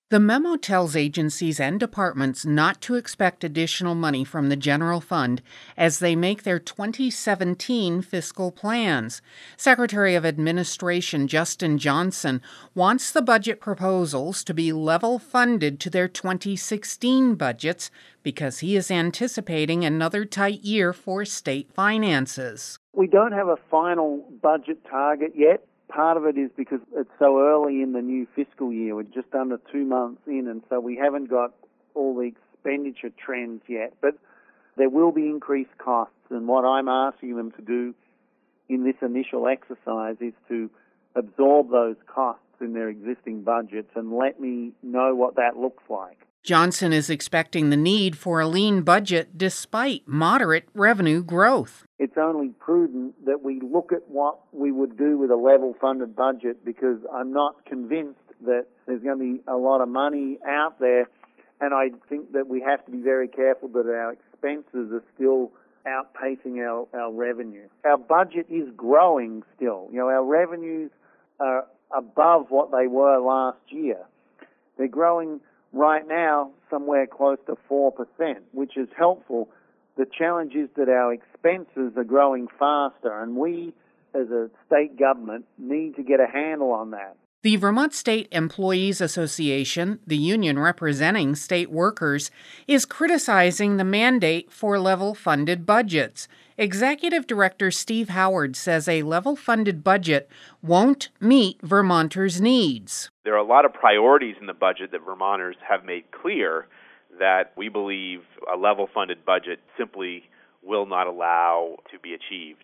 The memo tells agencies and departments not to expect additional money from the general fund as they make their 2017 fiscal plans. Secretary of Administration Justin Johnson wants the budget proposals to be level funded to their 2016 budgets because he is anticipating another tight year for state finances. We don't have a final budget target yet. Part of it is because it's so early in the new fiscal year. We're just under 2 months in, and so we haven't got all the expenditure trends yet. But there will be increased costs, and what I'm asking them to do in this initial exercise is to absorb those costs in their existing budgets and let me know what that looks like. Johnson is expecting the need for a lean budget despite moderate revenue growth. It's only prudent that we look at what we would do with a level-funded budget because I'm not convinced that there's going to be a lot of money out there, and I think that we have to be very careful that our expenses are still outpacing our revenue. Our budget is growing still. Our revenues are above what they were last year. They're growing right now somewhere close to 4%, which is helpful. The challenge is that our expenses are growing faster, and we, as a state government, need to get a handle on that. The Vermont State Employees Association, the union representing state workers, is criticizing the mandate for level-funded budgets. Executive Director Steve Howard says a level-funded budget won't meet Vermonters' needs. There are a lot of priorities in the budget that Vermonters have made clear that we believe a level-funded budget simply will not allow to be achieved.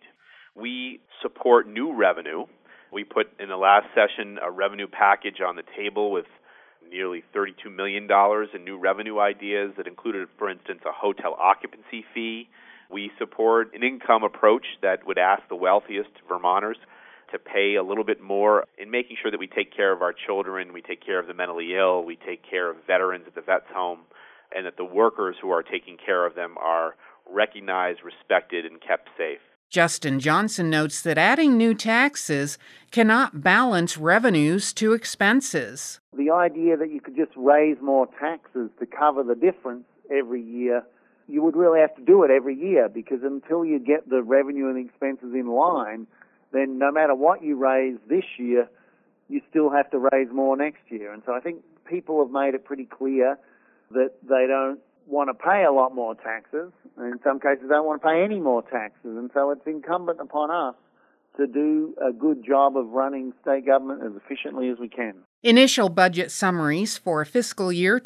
We support new revenue. We put in the last session a revenue package on the table with nearly $32 million in new revenue ideas that included, for instance, a hotel occupancy fee. We support an income approach that would ask the wealthiest Vermonters to pay a little bit more in making sure that we take care of our children, we take care of the mentally ill, we take care of veterans at the vet's home, and that the workers who are taking care of them are recognized, respected, and kept safe. Justin Johnson notes that adding new taxes cannot balance revenues to expenses. The idea that you could just raise more taxes to cover the difference every year, you would really have to do it every year because until you get the revenue and expenses in line, then no matter what you raise this year, you still have to raise more next year. And so I think people have made it pretty clear that they don't want to pay a lot more taxes, and in some cases don't want to pay any more taxes. And so it's incumbent upon us to do a good job of running state government as efficiently as we can. Initial budget summaries for fiscal year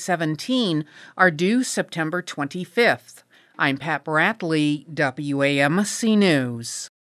2017 are due September 25th. I'm Pat Bradley, WAMC News.